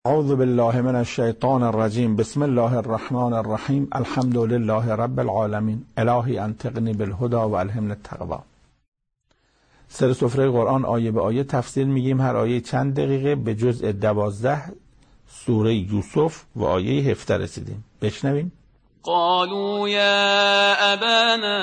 اعوذ بالله من الشیطان الرجیم. بسم الله الرحمن الرحیم. الحمد لله رب العالمین. الهی انطقنی بالهدى و الهمنی التقوی. سر سفره قرآن آیه به آیه تفسیر میگیم. هر آیه چند دقیقه. به جزء 12 سوره یوسف و آیه 17 رسیدیم. بشنویم. قالوا يا أبانا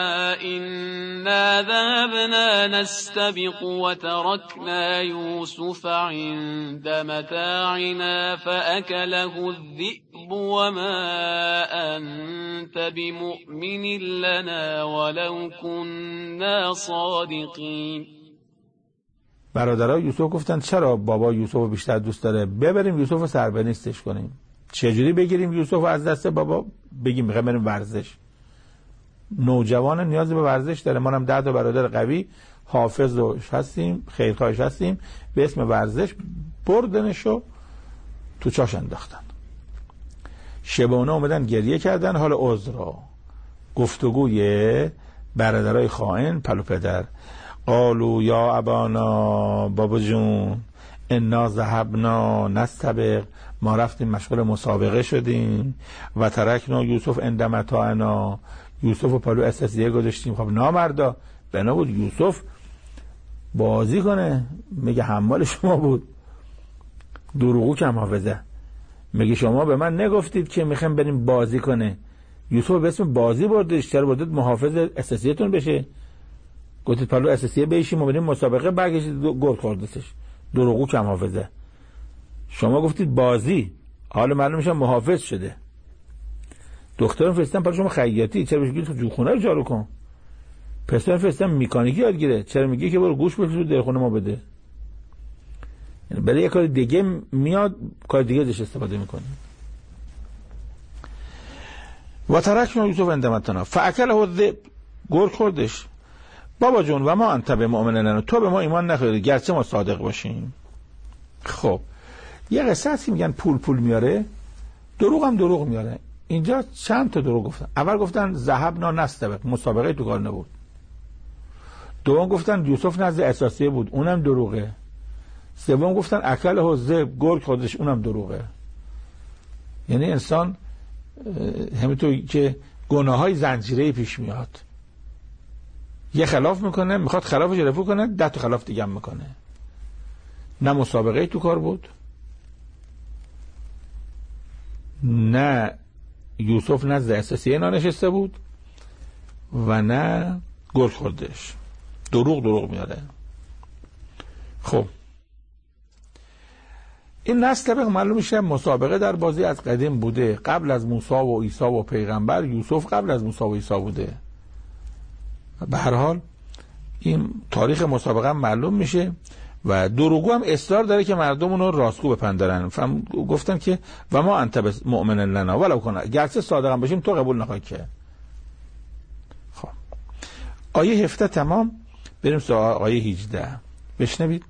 إنا ذهبنا نستبق وتركنا يوسف عند متاعنا فأكله الذئب وما أنت بمؤمن لنا ولو كنا صادقين. برادرای یوسف گفتن چرا بابا یوسف رو بیشتر دوست داره، ببریم یوسف رو سربنیستش کنیم. چجوری بگیریم یوسف رو از دست بابا؟ بگیم میخوایم بریم ورزش. نوجوان نیاز به ورزش داره. ما هم 10 تا برادر قوی حافظ هستیم، خیرخواهش هستیم، به اسم ورزش بردنشو تو چاش انداختن. شبونه اومدن گریه کردن حال عذر را. گفتگوی برادرای خائن پلو پدر. قالوا یا ابانا، بابا جون، انا ذهبنا نستبق، ما رفتیم مشغول مسابقه شدیم، و ترکنا یوسف عند متاعنا، یوسف رو پلو اساسیه گذاشتیم. خب نامردا، بنا بود یوسف بازی کنه، میگه حمال شما بود. دروغو کم حافظه، میگه شما به من نگفتید که میخوایم بریم بازی کنه. یوسف به اسم بازی بردش، چرا بردید محافظ اساسیتون بشه؟ گفتید پلو اساسیه بیشیم و بریم مسابقه، برگشتید گل خوردتش. دروغو کم حافظه. شما گفتید بازی، حالا معلوم میشه محافظ شده. دکترم فرستن برای شما خیاطی، چرا میگید تو جوخونه رو جارو کن؟ پسر فرستن میکانیکی یاد گیره، چرا میگی که برو گوش بفروش در خونه ما بده؟ یعنی برای یه کار دیگه میاد، کار دیگه ازش استفاده میکنه. و ترکنا یوسف عند متاعنا فاکله الذئب، گرگ خوردش. بابا جون و ما انت بمؤمن لنا، تو به ما ایمان نخوری گرچه ما صادق باشیم. خب یه قصه هستی میگن پول میاره، دروغ هم دروغ میاره. اینجا چند تا دروغ گفتن. اول گفتن ذهبنا نستبق، مسابقه تو کار نبود. دوم گفتن یوسف نزد اساسیه بود، اونم دروغه. سوم گفتن اکله الذئب، گرگ خودش، اونم دروغه. یعنی انسان همینطور که گناههای زنجیره‌ای پیش میاد، یه خلاف میکنه، میخواد خلافش رفع کنه، 10 تا خلاف دیگه هم میکنه. نه مسابقه تو کار بود، نه یوسف نزد اساسیه نانشسته بود، و نه گل خوردش. دروغ میاره. خب این نستبق معلوم میشه مسابقه در بازی از قدیم بوده. قبل از موسی و عیسی و پیغمبر، یوسف قبل از موسی و عیسی بوده. به هر حال این تاریخ مسابقه هم معلوم میشه. و دروغو هم اصرار داره که مردم اونو راستگو بپندارن. گفتن که و ما انت مؤمن لنا ولو کنا، گرچه صادق هم باشیم تو قبول نخواهی که. خب آیه 17 تمام. بریم سراغ آیه 18. بشنوید.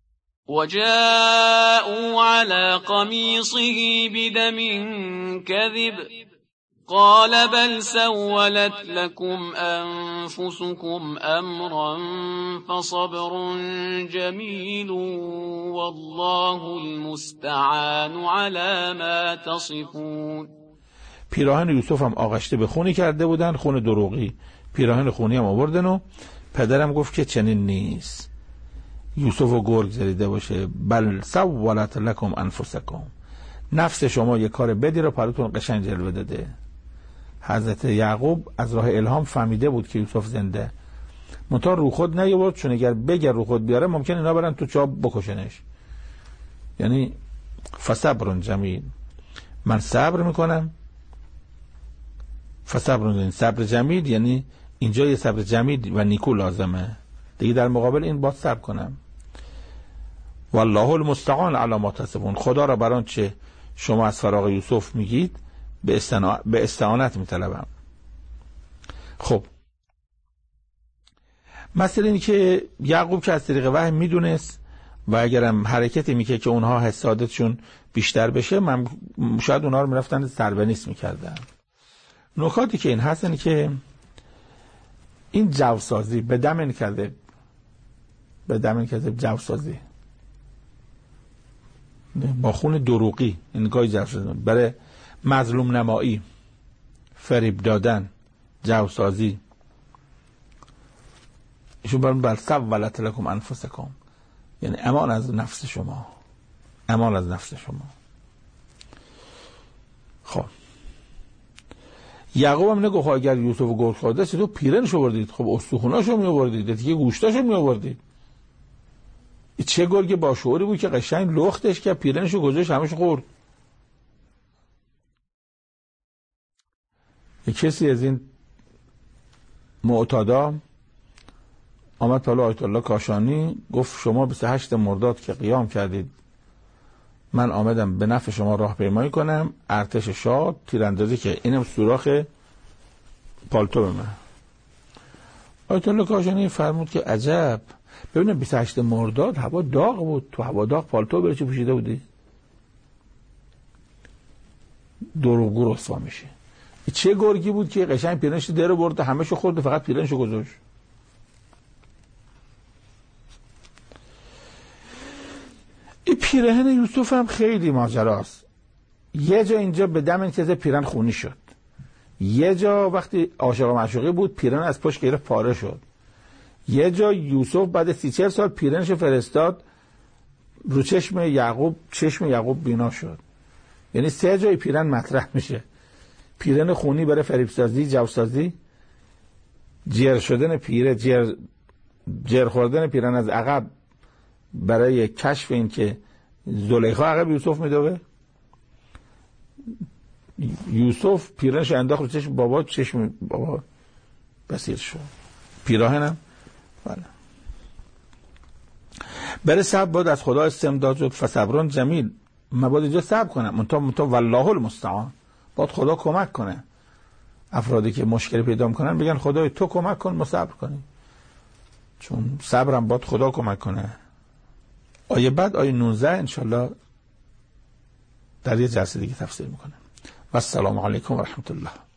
وجاءوا على قميصه بدم كذب قال بل سولت لكم أنفسكم أمرا فصبر جميل والله المستعان على ما تصفون. پیراهن یوسف هم آغشته به خونی کرده بودن، خون دروغی. پیراهن خونی هم آوردن و پدرم گفت که چنین نیست، یوسف و گرگ زریده باشه. بل سولت لكم انفسکم، نفس شما یک کار بدی رو پراتون قشنگ جلوه داده. حضرت یعقوب از راه الهام فهمیده بود که یوسف زنده، منتها رو خود نیاورد، چون اگر رو خود بیاره ممکن اینا برن تو چاه بکشنش. یعنی فصبر جمیل، من صبر میکنم. فصبر، صبر جمیل یعنی اینجا یه صبر جمیل و نیکو لازمه دیگه، در مقابل این باید صبر کنم. والله المستعان علی ما تصفون، خدا را بر آنچه شما از فراق یوسف میگید به استعانت میطلبم. خب مثل این که یعقوب که از طریق وحی میدونست و اگرم حرکتی میکرد که اونها حسادتشون بیشتر بشه، شاید اونها رو میرفتن سربنیست میکردن. نکاتی که این هست اینه که این جوسازی به دم کذب جوسازی با خون دروغی این گاهی جذب شدن برای مظلوم نمایی، فریب دادن، جوسازی. ایشون برای بل سولت لکم انفسکم، یعنی امان از نفس شما، امان از نفس شما. خب یعقوب هم نگفت اگر یوسف گرگ خورده است تو پیرنشو بردید، خب استخوناشو می آوردید، دیگه گوشتاشو می آوردید. چه گرگ با شعوری بود که قشنگ لختش که پیرنشو گذاشت همش خورد. یک کسی از این معتادا آمد تا آیت الله کاشانی گفت شما 28 مرداد که قیام کردید من آمدم به نفع شما راهپیمایی کنم، ارتش شاه تیراندازی که اینم سوراخ پالتو به من. آیت الله کاشانی فرمود که عجب، ببینم 28 مرداد هوا داغ بود، تو هوا داغ پالتو برای چی پوشیده بودی؟ دروغگو رسوا میشه. چه گرگی بود که قشنگ پیرنش در برد همه‌شو خورد فقط پیرنشو گذاشت. این پیرهن یوسف هم خیلی ماجراست. یه جا اینجا به دم این چیز پیرن خونی شد، یه جا وقتی عاشق و معشوقی بود پیرن از پشت گرفت پاره شد، یه جا یوسف بعد 30-40 سال پیرنش فرستاد رو چشم یعقوب بینا شد. یعنی 3 جای پیرن مطرح میشه: پیرن خونی برای فریبسازی، جوسازی، جر شدن پیره، جر خوردن پیرن از عقب برای کشف این که زلیخا عقب یوسف میدوه. یوسف پیرنش انداخت رو چشم بابا بسیر شد. پیراهنم بله. برای صبر باید از خدا استمداد شد. فصبران جمیل، من باید اینجا صبر کنم، منتها والله المستعان، باید خدا کمک کنه. افرادی که مشکلی پیدا میکنن بگن خدای تو کمک کن ما صبر کنیم، چون صبرم باید خدا کمک کنه. آیه بعد آیه 19 انشالله در یه جلسه دیگه تفسیر میکنم. و السلام علیکم و رحمت الله.